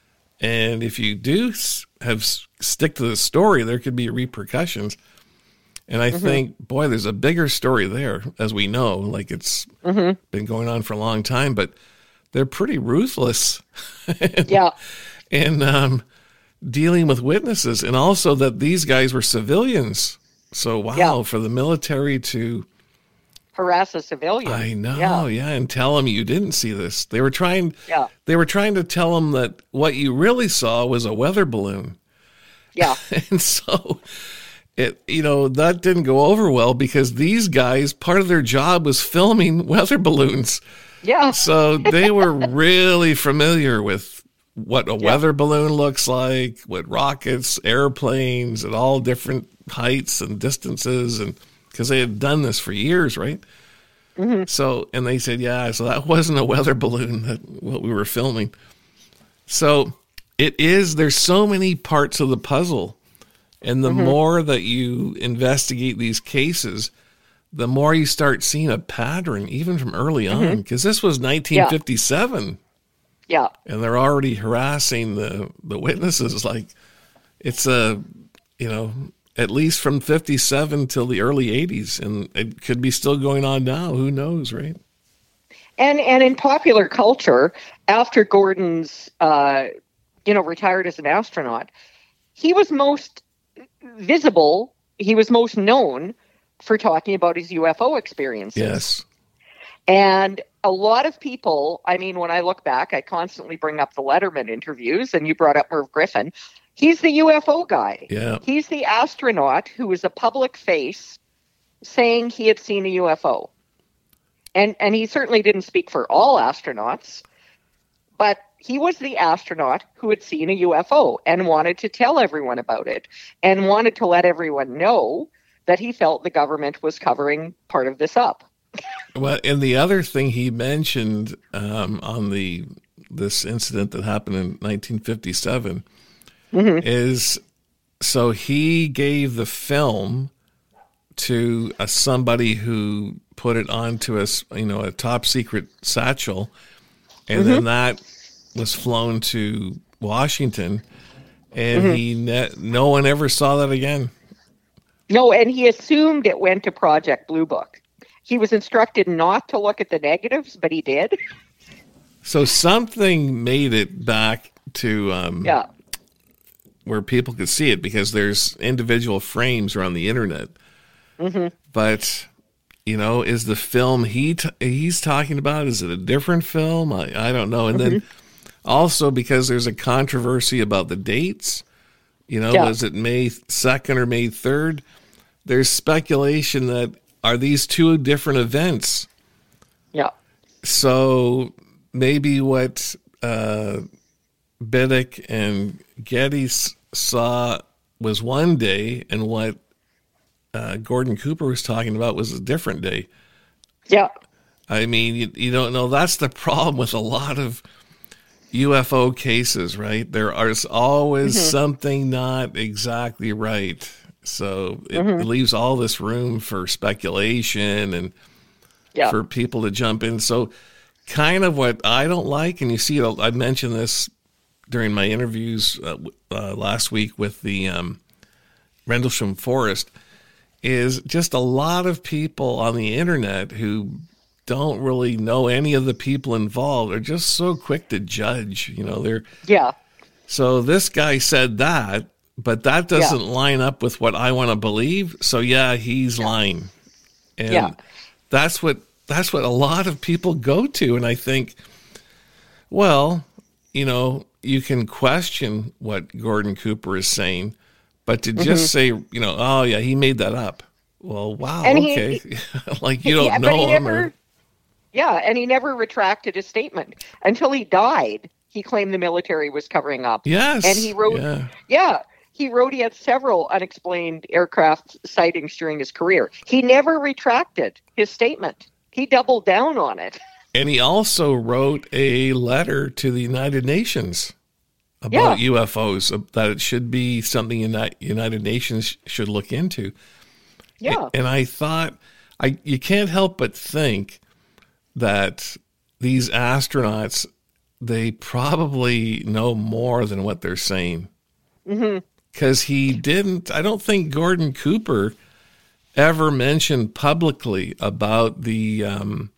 And if you do s- have s- stick to the story, there could be repercussions. And I think, boy, there's a bigger story there, as we know, like it's been going on for a long time, but they're pretty ruthless. and, Yeah. And um, dealing with witnesses, and also that these guys were civilians. So, wow, Yeah. for the military to, Harass a civilian. I know, Yeah. yeah, and tell them you didn't see this. They were trying, Yeah. they were trying to tell them that what you really saw was a weather balloon. Yeah. And so it, you know, that didn't go over well, because these guys, part of their job was filming weather balloons. Yeah. So they were really familiar with what a weather balloon looks like, what rockets, airplanes at all different heights and distances, and because they had done this for years, right? Mm-hmm. So, and they said, yeah, so that wasn't a weather balloon, that what we were filming. So it is, there's so many parts of the puzzle. And the more that you investigate these cases, the more you start seeing a pattern, even from early on, because this was nineteen fifty-seven, Yeah. and they're already harassing the, the witnesses. Like, it's a, you know, at least from fifty-seven till the early eighties, and it could be still going on now. Who knows, right? And and in popular culture, after Gordon's, uh, you know, retired as an astronaut, he was most visible. He was most known for talking about his U F O experiences. Yes. And a lot of people, I mean, when I look back, I constantly bring up the Letterman interviews, and you brought up Merv Griffin. He's the U F O guy. Yeah. He's the astronaut who was a public face saying he had seen a U F O. And and he certainly didn't speak for all astronauts, but he was the astronaut who had seen a U F O and wanted to tell everyone about it, and wanted to let everyone know that he felt the government was covering part of this up. Well, and the other thing he mentioned um, on the this incident that happened in nineteen fifty-seven is, so he gave the film to a, somebody who put it onto a, s- you know, a top secret satchel, and then that was flown to Washington, and he ne- no one ever saw that again. No, and he assumed it went to Project Blue Book. He was instructed not to look at the negatives, but he did. So something made it back to um, Yeah. where people could see it, because there's individual frames around the internet. But, you know, is the film he t- he's talking about, is it a different film? I, I don't know. And then also because there's a controversy about the dates, you know, Yeah. was it May second or May third? There's speculation that, are these two different events? Yeah. So maybe what uh, Biddick and Getty s- saw was one day, and what uh, Gordon Cooper was talking about was a different day. Yeah. I mean, you, you don't know. That's the problem with a lot of U F O cases, right? There is always mm-hmm. something not exactly right. So it mm-hmm. leaves all this room for speculation and yeah. for people to jump in. So kind of what I don't like, and you see, I mentioned this during my interviews uh, uh, last week with the um, Rendlesham Forest, is just a lot of people on the internet who don't really know any of the people involved are just so quick to judge. You know, they're yeah. So this guy said that, but that doesn't yeah. line up with what I want to believe. So yeah, he's yeah. lying, and yeah. that's what that's what a lot of people go to. And I think, well, you know, you can question what Gordon Cooper is saying, but to just mm-hmm. say, you know, oh yeah, he made that up. Well, wow, and okay, he, like you don't yeah, know him. Never, or... Yeah, and he never retracted his statement until he died. He claimed the military was covering up. Yes, and he wrote, yeah, yeah he wrote he had several unexplained aircraft sightings during his career. He never retracted his statement. He doubled down on it. And he also wrote a letter to the United Nations about yeah. U F Os, that it should be something the United Nations should look into. Yeah. And I thought, I you can't help but think that these astronauts, they probably know more than what they're saying. Mm-hmm. Because he didn't, I don't think Gordon Cooper ever mentioned publicly about the um,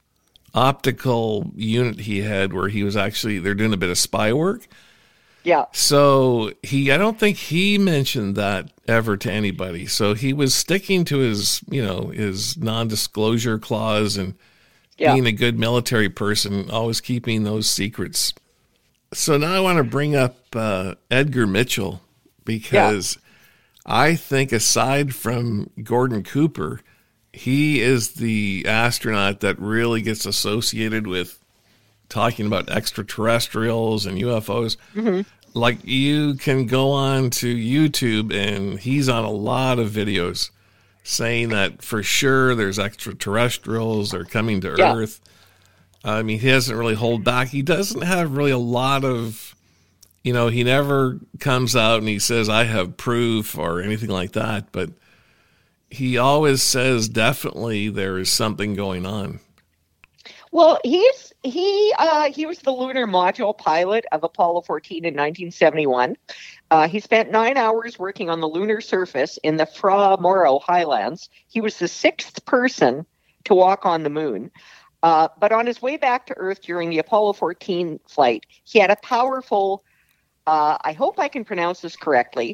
optical unit he had where he was actually, they're doing a bit of spy work. Yeah. So he, I don't think he mentioned that ever to anybody. So he was sticking to his, you know, his non-disclosure clause and yeah. being a good military person, always keeping those secrets. So now I want to bring up uh, Edgar Mitchell, because yeah. I think aside from Gordon Cooper, he is the astronaut that really gets associated with talking about extraterrestrials and U F Os. Mm-hmm. Like, you can go on to YouTube and he's on a lot of videos saying that for sure there's extraterrestrials, they're coming to yeah. Earth. I mean, he doesn't really hold back. He doesn't have really a lot of, you know, he never comes out and he says, I have proof or anything like that. But he always says, definitely there is something going on. Well, he's he uh, he was the lunar module pilot of Apollo fourteen in nineteen seventy-one. Uh, he spent nine hours working on the lunar surface in the Fra Mauro Highlands. He was the sixth person to walk on the moon. Uh, but on his way back to Earth during the Apollo fourteen flight, he had a powerful, uh, I hope I can pronounce this correctly,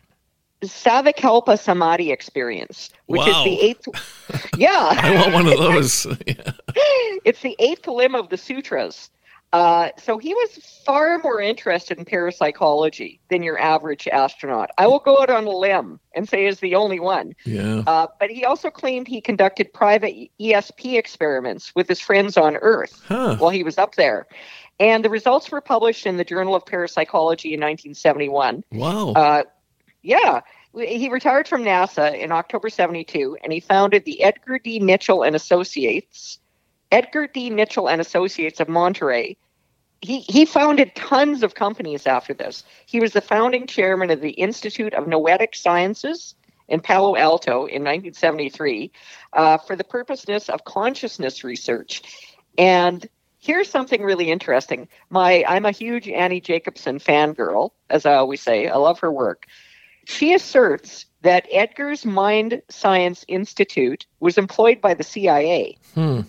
Savikalpa Samadhi experience, which wow. is the eighth. Yeah. I want one of those. Yeah. It's the eighth limb of the sutras. Uh, so he was far more interested in parapsychology than your average astronaut. I will go out on a limb and say is the only one. Yeah. Uh, but he also claimed he conducted private E S P experiments with his friends on Earth huh. while he was up there. And the results were published in the Journal of Parapsychology in nineteen seventy-one. Wow. Uh, yeah. He retired from NASA in October seventy-two, and he founded the Edgar D. Mitchell and Associates, Edgar D. Mitchell and Associates of Monterey. He he founded tons of companies after this. He was the founding chairman of the Institute of Noetic Sciences in Palo Alto in nineteen seventy-three uh, for the purposes of consciousness research. And here's something really interesting. My I'm a huge Annie Jacobsen fangirl, as I always say. I love her work. She asserts that Edgar's Mind Science Institute was employed by the C I A hmm.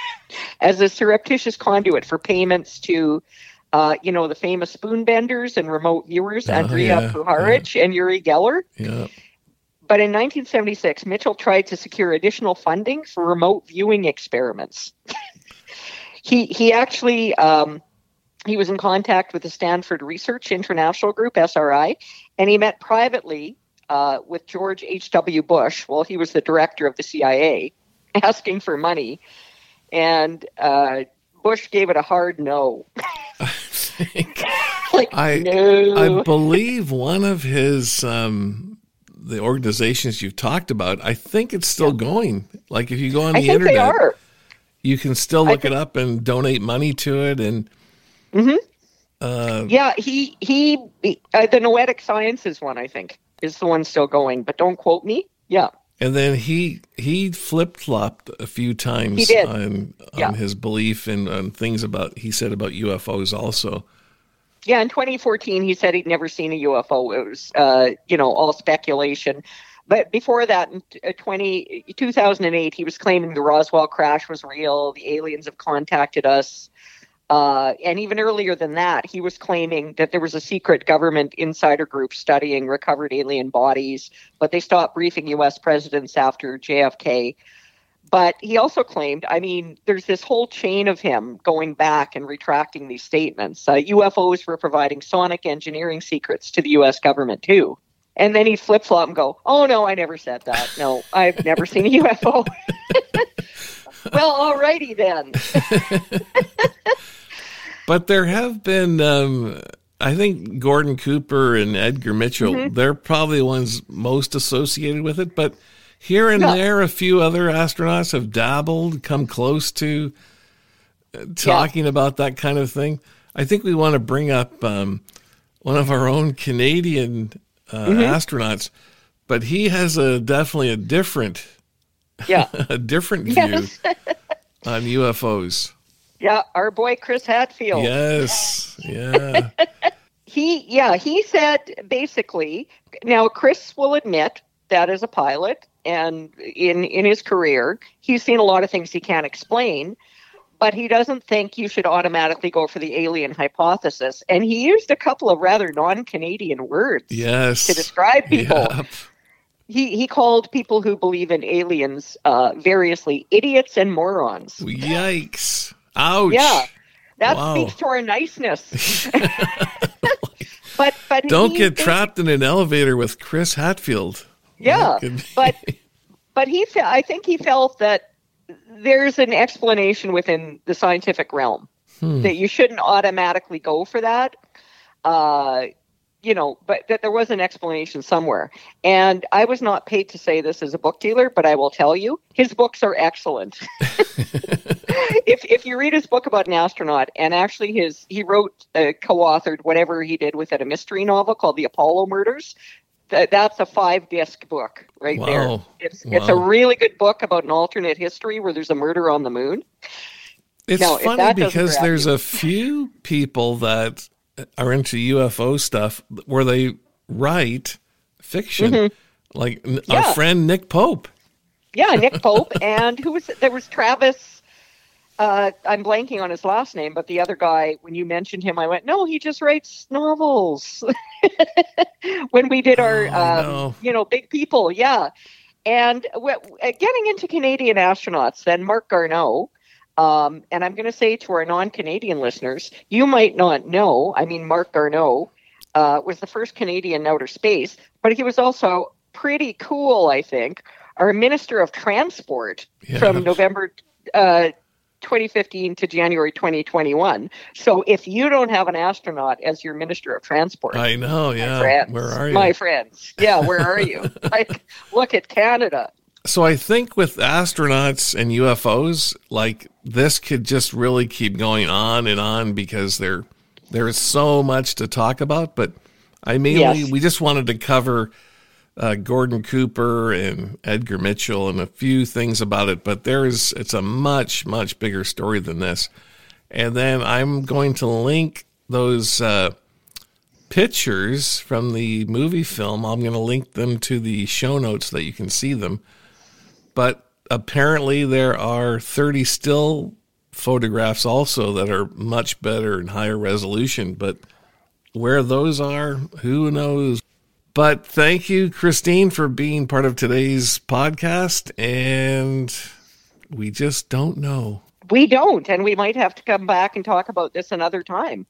as a surreptitious conduit for payments to, uh, you know, the famous spoon benders and remote viewers, oh, Andrea yeah, Puharich yeah. and Uri Geller. Yeah. But in nineteen seventy-six, Mitchell tried to secure additional funding for remote viewing experiments. he he actually... Um, He was in contact with the Stanford Research International Group, S R I, and he met privately uh, with George H W. Bush while he was the director of the C I A, asking for money. And uh, Bush gave it a hard no. I think like, I, no. I believe one of his, um, the organizations you've talked about, I think it's still yeah. going. Like if you go on I the think internet. they are. you can still look think, it up and donate money to it. And mm-hmm. uh, yeah, he he uh, the Noetic Sciences one, I think, is the one still going, but don't quote me. Yeah. And then he he flip flopped a few times He did. on on Yeah. his belief and on things about he said about U F Os also. Yeah, in twenty fourteen, he said he'd never seen a U F O. It was, uh, you know, all speculation. But before that, in twenty, two thousand eight, he was claiming the Roswell crash was real. The aliens have contacted us. Uh, and even earlier than that, he was claiming that there was a secret government insider group studying recovered alien bodies, but they stopped briefing U S presidents after J F K. But he also claimed, I mean, there's this whole chain of him going back and retracting these statements. Uh, U F Os were providing sonic engineering secrets to the U S government, too. And then he'd flip-flop and go, oh, no, I never said that. No, I've never seen a U F O. Well, all righty then. But there have been, um, I think Gordon Cooper and Edgar Mitchell, Mm-hmm. they're probably the ones most associated with it. But here and Yeah. there, a few other astronauts have dabbled, come close to uh, talking about that kind of thing. I think we want to bring up um, one of our own Canadian uh, Mm-hmm. astronauts, but he has a definitely a different, Yeah. a different view Yes. on U F Os. Yeah, our boy Chris Hadfield. Yes, yeah. He, yeah, he said basically, now Chris will admit that as a pilot and in, in his career, he's seen a lot of things he can't explain, but he doesn't think you should automatically go for the alien hypothesis. And he used a couple of rather non-Canadian words Yes. to describe people. Yep. He, he called people who believe in aliens uh, variously idiots and morons. Yikes. Ouch. Yeah, that Wow. speaks to our niceness. but but Don't he get basi- trapped in an elevator with Chris Hatfield. Yeah, That could be- but but he fe- I think he felt that there's an explanation within the scientific realm Hmm. that you shouldn't automatically go for that. Uh, you know, but that there was an explanation somewhere. And I was not paid to say this as a book dealer, but I will tell you, his books are excellent. if if you read his book about an astronaut, and actually his he wrote, uh, co-authored whatever he did with it, a mystery novel called The Apollo Murders. That, that's a five-disc book right Wow. there. It's it's a Wow. really good book about an alternate history where there's a murder on the moon. It's Now, if funny that doesn't because grab there's you- a few people that are into U F O stuff where they write fiction, like n- our Yeah. friend Nick Pope. Yeah, Nick Pope, and who was there was Travis. Uh, I'm blanking on his last name, but the other guy. When you mentioned him, I went, "No, he just writes novels." When we did our, Oh, I um, know. you know, big people, yeah. And w- uh, getting into Canadian astronauts, then Mark Garneau. Um, and I'm going to say to our non-Canadian listeners, you might not know. I mean, Mark Garneau uh, was the first Canadian in outer space, but he was also pretty cool, I think. Our Minister of Transport Yeah. from November uh, twenty fifteen to January twenty twenty-one. So if you don't have an astronaut as your Minister of Transport, I know, yeah. friends, Where are you? my friends, yeah, where are you? Like, look at Canada. So I think with astronauts and U F Os, like this could just really keep going on and on because there there is so much to talk about. But I mainly Yes. we just wanted to cover uh, Gordon Cooper and Edgar Mitchell and a few things about it. But there is it's a much much bigger story than this. And then I'm going to link those uh, pictures from the movie film. I'm going to link them to the show notes so that you can see them. But apparently there are thirty still photographs also that are much better and higher resolution. But where those are, who knows? But thank you, Christine, for being part of today's podcast. And we just don't know. We don't, and we might have to come back and talk about this another time.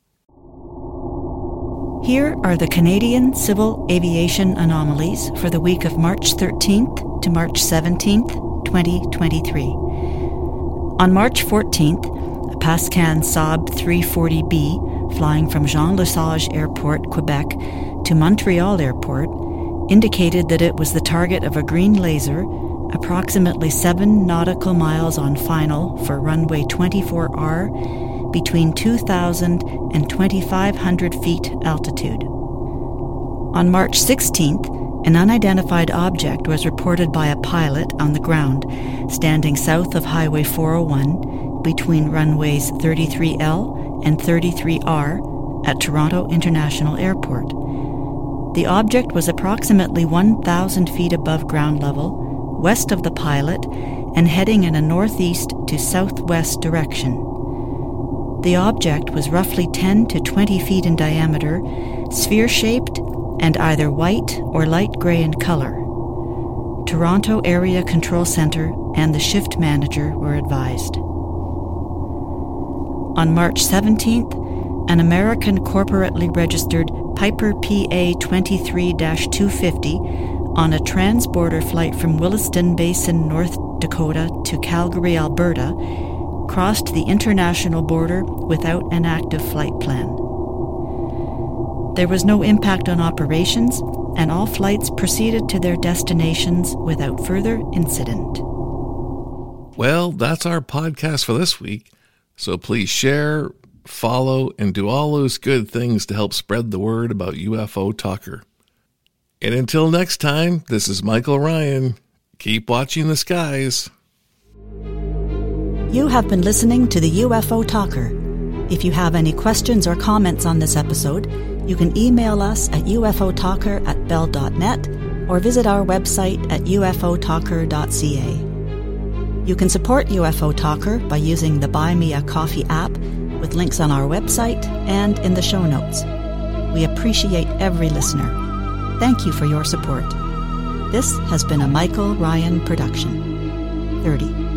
Here are the Canadian Civil Aviation Anomalies for the week of March thirteenth to March seventeenth, twenty twenty-three. On March fourteenth, a Pascan Saab three forty B flying from Jean Lesage Airport, Quebec, to Montreal Airport indicated that it was the target of a green laser approximately seven nautical miles on final for runway twenty-four R, between two thousand and twenty-five hundred feet altitude. On March sixteenth, an unidentified object was reported by a pilot on the ground, standing south of Highway four oh one, between runways thirty-three L and thirty-three R at Toronto International Airport. The object was approximately one thousand feet above ground level, west of the pilot, and heading in a northeast to southwest direction. The object was roughly ten to twenty feet in diameter, sphere-shaped, and either white or light gray in color. Toronto Area Control Center and the shift manager were advised. On March seventeenth, an American corporately registered Piper P A twenty-three dash two fifty on a transborder flight from Williston Basin, North Dakota to Calgary, Alberta, crossed the international border without an active flight plan. There was no impact on operations, and all flights proceeded to their destinations without further incident. Well, that's our podcast for this week. So please share, follow, and do all those good things to help spread the word about U F O Talker. And until next time, this is Michael Ryan. Keep watching the skies. You have been listening to the U F O Talker. If you have any questions or comments on this episode, you can email us at U F O talker at bell dot net or visit our website at U F O talker dot C A. You can support U F O Talker by using the Buy Me a Coffee app with links on our website and in the show notes. We appreciate every listener. Thank you for your support. This has been a Michael Ryan production. thirty.